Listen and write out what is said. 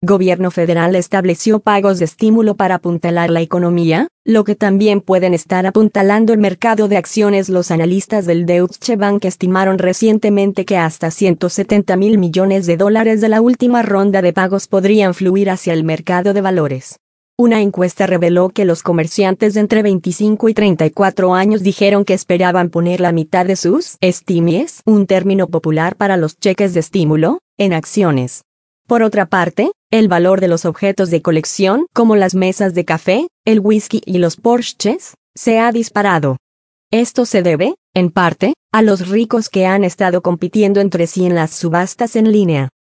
Gobierno federal estableció pagos de estímulo para apuntalar la economía, lo que también pueden estar apuntalando el mercado de acciones. Los analistas del Deutsche Bank estimaron recientemente que hasta 170.000 millones de dólares de la última ronda de pagos podrían fluir hacia el mercado de valores. Una encuesta reveló que los comerciantes de entre 25 y 34 años dijeron que esperaban poner la mitad de sus estimies, un término popular para los cheques de estímulo, en acciones. Por otra parte, el valor de los objetos de colección, como las mesas de café, el whisky y los Porsches, se ha disparado. Esto se debe, en parte, a los ricos que han estado compitiendo entre sí en las subastas en línea.